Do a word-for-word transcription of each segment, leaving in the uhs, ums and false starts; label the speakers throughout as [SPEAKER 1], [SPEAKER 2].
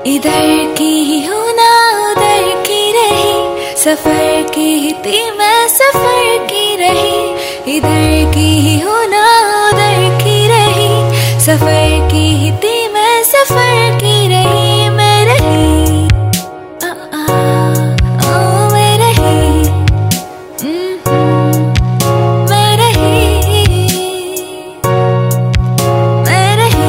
[SPEAKER 1] इधर की हूँ ना उधर की रही, सफर की थी मैं सफर की रही। इधर की हूँ ना उधर की रही, सफर की थी मैं सफर की रही। मैं रही आ, आ, ओ मैं रही, मैं रही, मैं रही।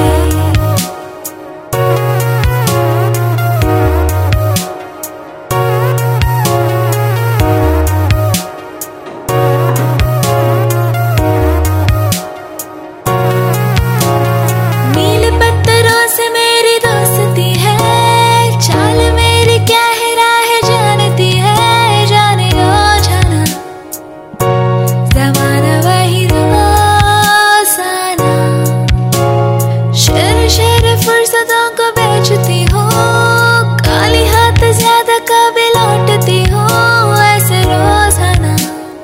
[SPEAKER 1] फुर्सतों को बेचती हूँ, काली हाथ ज्यादा कभी लौटती हूँ। ऐसे रोजाना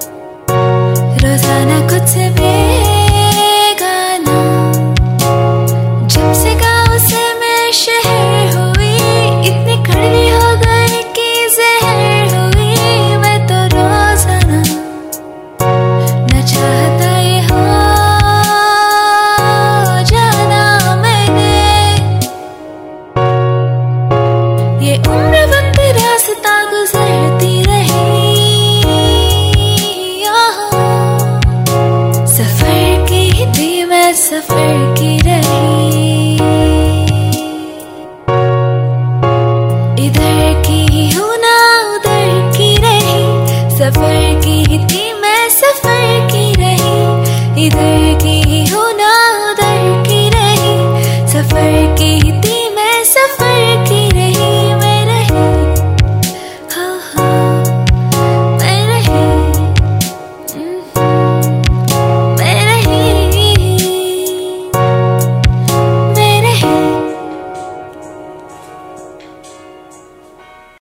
[SPEAKER 1] रोजाना खुद से बेगाना, जब से गाँव से मैं शहर हुई, इतनी कड़वी हो गई कि जहर हुई। मैं तो रोजाना न चाहता ये हो ये उम्र वक्त रास्ता गुजरती रही। सफर की थी मैं सफर की रही। इधर की हूँ ना उधर की रही, सफर की थी मैं सफर की रही। इधर की हूँ ना उधर की रही, सफर की थी मैं सफर